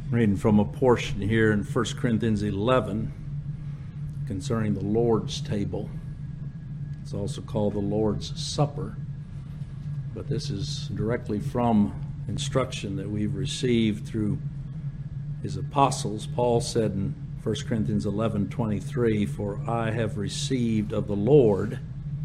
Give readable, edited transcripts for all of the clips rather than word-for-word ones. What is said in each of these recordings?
Reading from a portion here in 1 Corinthians 11 concerning the Lord's table. It's also called the Lord's Supper, but this is directly from instruction that we've received through his apostles. Paul said in 1 Corinthians 11:23, "For I have received of the Lord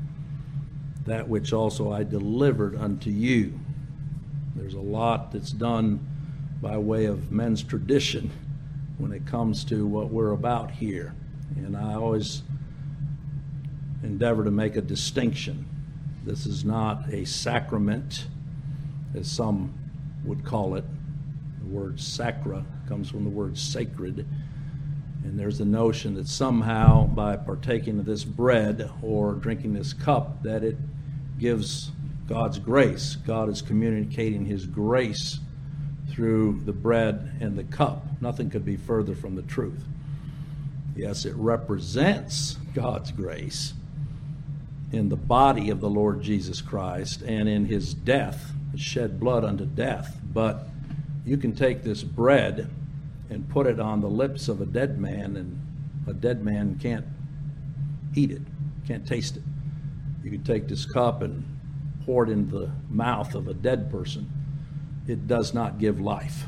that which also I delivered unto you." There's a lot that's done by way of men's tradition when it comes to what we're about here. And I always endeavor to make a distinction. This is not a sacrament, as some would call it. The word sacra comes from the word sacred. And there's the notion that somehow by partaking of this bread or drinking this cup that it gives God's grace. God is communicating his grace through the bread and the cup. Nothing could be further from the truth. Yes, it represents God's grace in the body of the Lord Jesus Christ and in his death, his shed blood unto death. But you can take this bread and put it on the lips of a dead man, and a dead man can't eat it, can't taste it. You can take this cup and pour it into the mouth of a dead person. It does not give life.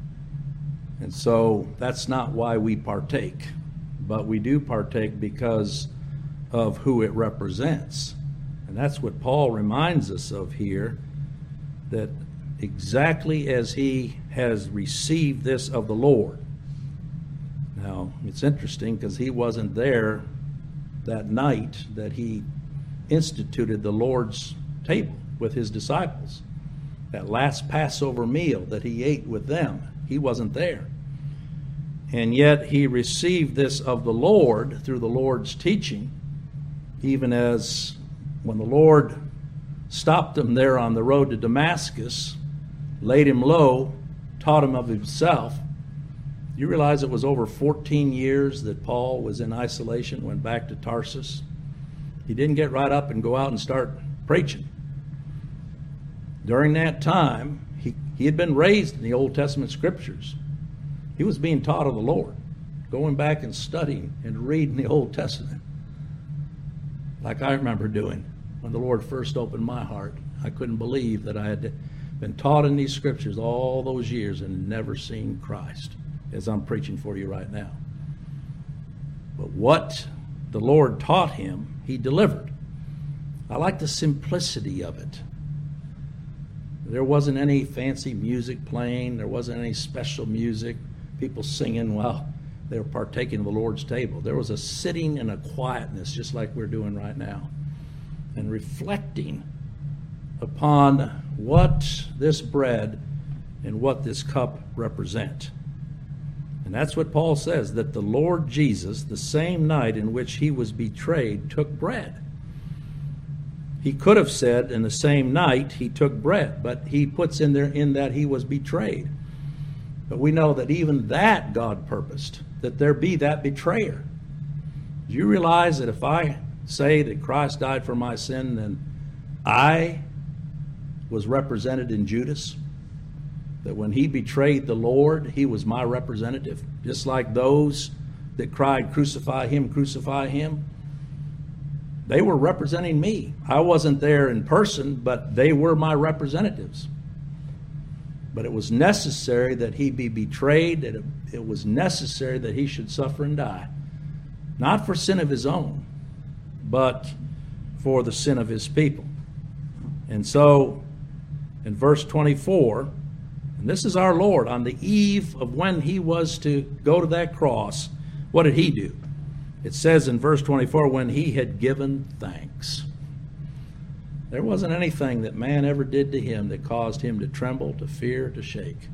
And so that's not why we partake, but we do partake because of who it represents. And that's what Paul reminds us of here, that exactly as he has received this of the Lord. Now, it's interesting because he wasn't there that night that he instituted the Lord's table with his disciples. That last Passover meal that he ate with them, he wasn't there. And yet he received this of the Lord through the Lord's teaching, even as when the Lord stopped him there on the road to Damascus, laid him low, taught him of himself. You realize it was over 14 years that Paul was in isolation, went back to Tarsus. He didn't get right up and go out and start preaching. During that time, he had been raised in the Old Testament scriptures. He was being taught of the Lord, going back and studying and reading the Old Testament, like I remember doing when the Lord first opened my heart. I couldn't believe that I had been taught in these scriptures all those years and never seen Christ, as I'm preaching for you right now. But what the Lord taught him, he delivered. I like the simplicity of it. There wasn't any fancy music playing. There wasn't any special music, people singing while they were partaking of the Lord's table. There was a sitting and a quietness, just like we're doing right now, and reflecting upon what this bread and what this cup represent. And that's what Paul says, that the Lord Jesus, the same night in which he was betrayed, took bread. He could have said in the same night he took bread, but he puts in there in that he was betrayed. But we know that even that God purposed, that there be that betrayer. Do you realize that if I say that Christ died for my sin, then I was represented in Judas? That when he betrayed the Lord, he was my representative, just like those that cried, "Crucify him, crucify him." They were representing me. I wasn't there in person, but they were my representatives. But it was necessary that he be betrayed, that it was necessary that he should suffer and die. Not for sin of his own, but for the sin of his people. And so, in verse 24, and this is our Lord, on the eve of when he was to go to that cross, what did he do? It says in verse 24, when he had given thanks. There wasn't anything that man ever did to him that caused him to tremble, to fear, to shake.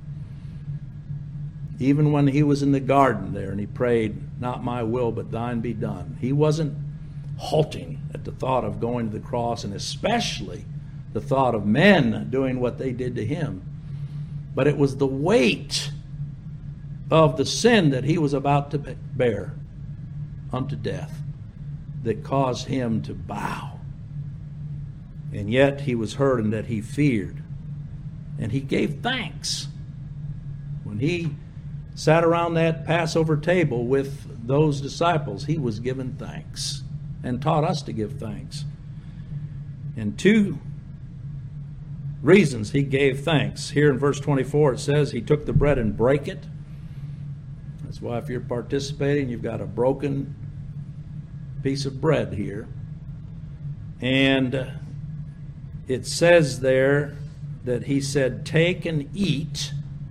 Even when he was in the garden there and he prayed, "Not my will, but thine be done," he wasn't halting at the thought of going to the cross, and especially the thought of men doing what they did to him. But it was the weight of the sin that he was about to bear unto death that caused him to bow. And yet he was heard in that he feared, and he gave thanks. When he sat around that Passover table with those disciples, he was giving thanks and taught us to give thanks. And two reasons he gave thanks. Here in verse 24 it says he took the bread and brake it. That's why if you're participating, you've got a broken piece of bread here. And it says there that he said, "Take and eat.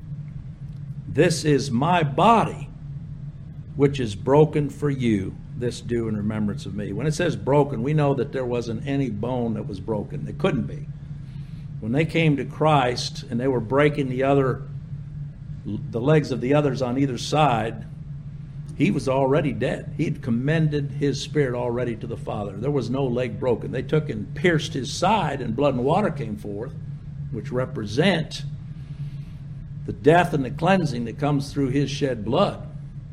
This is my body, which is broken for you. This do in remembrance of me." When it says broken, we know that there wasn't any bone that was broken. It couldn't be. When they came to Christ and they were breaking the legs of the others on either side, he was already dead. He had commended his spirit already to the Father. There was no leg broken. They took and pierced his side, and blood and water came forth, which represent the death and the cleansing that comes through his shed blood.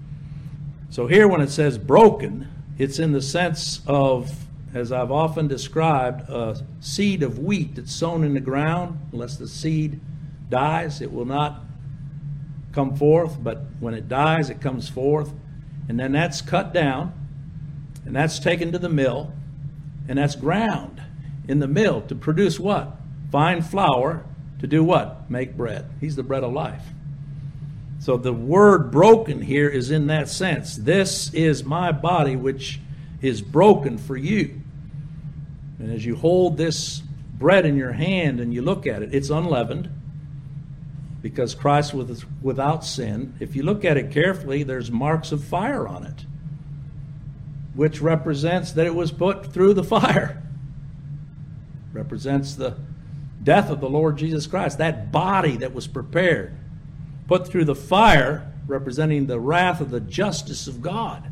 So here when it says broken, it's in the sense of, as I've often described, a seed of wheat that's sown in the ground. Unless the seed dies, it will not come forth, but when it dies, it comes forth. And then that's cut down, and that's taken to the mill, and that's ground in the mill to produce what? Fine flour to do what? Make bread. He's the bread of life. So the word broken here is in that sense. This is my body which is broken for you. And as you hold this bread in your hand and you look at it, it's unleavened because Christ was without sin. If you look at it carefully, there's marks of fire on it, which represents that it was put through the fire. Represents the death of the Lord Jesus Christ. That body that was prepared, put through the fire, representing the wrath of the justice of God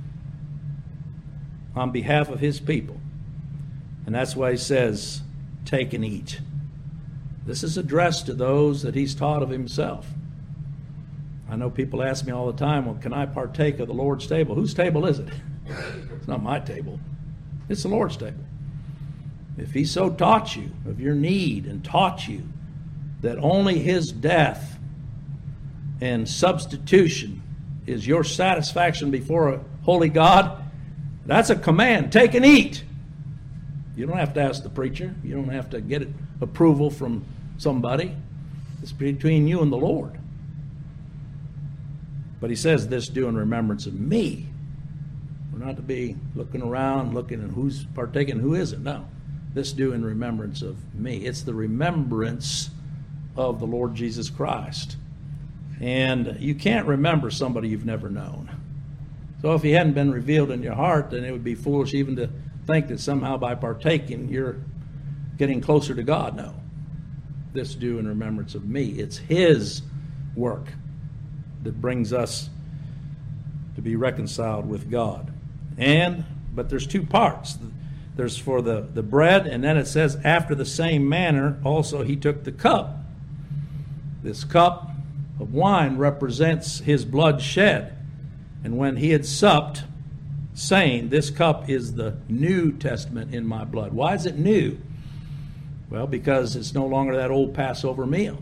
on behalf of his people. And that's why he says, "Take and eat." This is addressed to those that he's taught of himself. I know people ask me all the time, well, can I partake of the Lord's table? Whose table is it? It's not my table. It's the Lord's table. If he so taught you of your need and taught you that only his death and substitution is your satisfaction before a holy God, that's a command. Take and eat. You don't have to ask the preacher. You don't have to get approval from somebody. It's between you and the Lord. But he says, "This do in remembrance of me." We're not to be looking around, looking at who's partaking and who isn't. No. This do in remembrance of me. It's the remembrance of the Lord Jesus Christ. And you can't remember somebody you've never known. So if he hadn't been revealed in your heart, then it would be foolish even to think that somehow by partaking you're getting closer to God. No. This do in remembrance of me. It's his work that brings us to be reconciled with God. But there's two parts. There's for the bread, and then it says, after the same manner also he took the cup. This cup of wine represents his blood shed. And when he had supped, saying, "This cup is the New Testament in my blood." Why is it new? Well, because it's no longer that old Passover meal.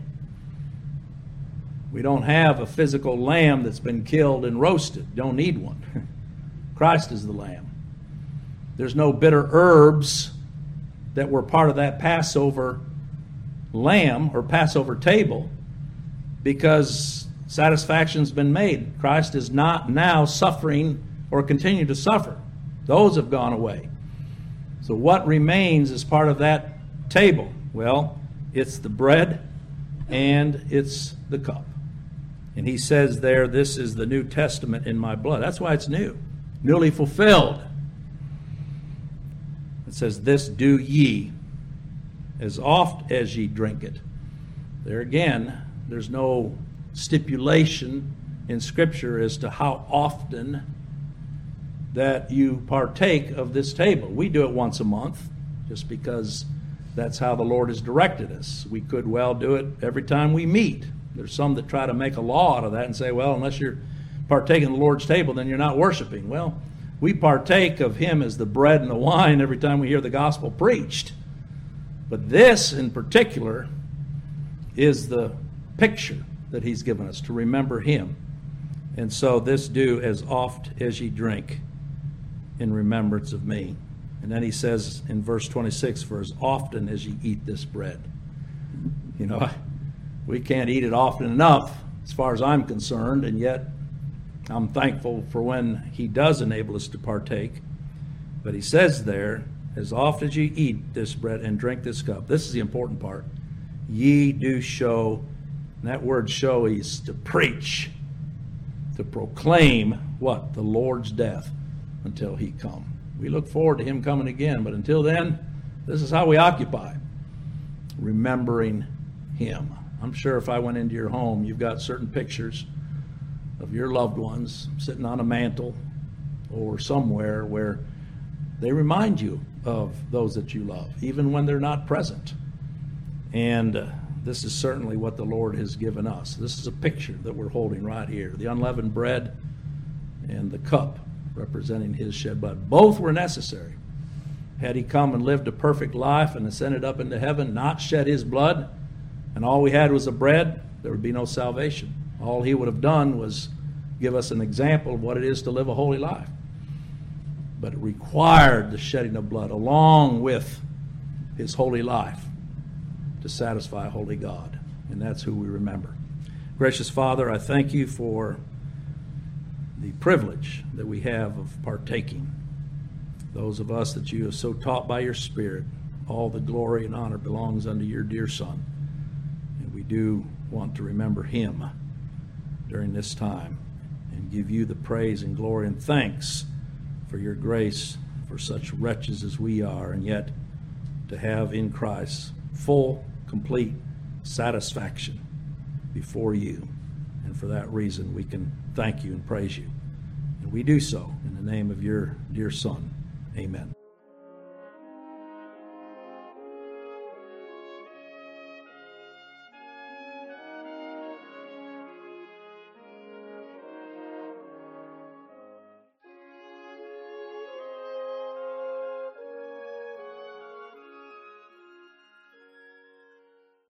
We don't have a physical lamb that's been killed and roasted. Don't need one. Christ is the lamb. There's no bitter herbs that were part of that Passover lamb or Passover table because satisfaction's been made. Christ is not now suffering or continue to suffer. Those have gone away. So what remains as part of that table? Well, it's the bread and it's the cup. And he says there, "This is the New Testament in my blood." That's why it's new, newly fulfilled. It says, "This do ye as oft as ye drink it." There again, there's no stipulation in Scripture as to how often that you partake of this table. We do it once a month just because that's how the Lord has directed us. We could well do it every time we meet. There's some that try to make a law out of that and say, well, unless you're partaking of the Lord's table, then you're not worshiping. Well, we partake of him as the bread and the wine every time we hear the gospel preached. But this in particular is the picture that he's given us to remember him. And so this do as oft as ye drink in remembrance of me. And then he says in verse 26, for as often as ye eat this bread. You know, we can't eat it often enough as far as I'm concerned, and yet I'm thankful for when he does enable us to partake. But he says there, as oft as ye eat this bread and drink this cup, this is the important part, ye do show, and that word show is to preach, to proclaim what? The Lord's death until he come. We look forward to him coming again, but until then, this is how we occupy, remembering him. I'm sure if I went into your home, you've got certain pictures of your loved ones sitting on a mantle or somewhere where they remind you of those that you love, even when they're not present. And this is certainly what the Lord has given us. This is a picture that we're holding right here. The unleavened bread and the cup representing his shed blood. Both were necessary. Had he come and lived a perfect life and ascended up into heaven, not shed his blood, and all we had was the bread, there would be no salvation. All he would have done was give us an example of what it is to live a holy life. But it required the shedding of blood along with his holy life to satisfy a holy God. And that's who we remember. Gracious Father, I thank you for the privilege that we have of partaking. Those of us that you have so taught by your Spirit, all the glory and honor belongs unto your dear Son. And we do want to remember him during this time and give you the praise and glory and thanks for your grace for such wretches as we are, and yet to have in Christ full, complete satisfaction before you. And for that reason, we can thank you and praise you. And we do so in the name of your dear Son. Amen.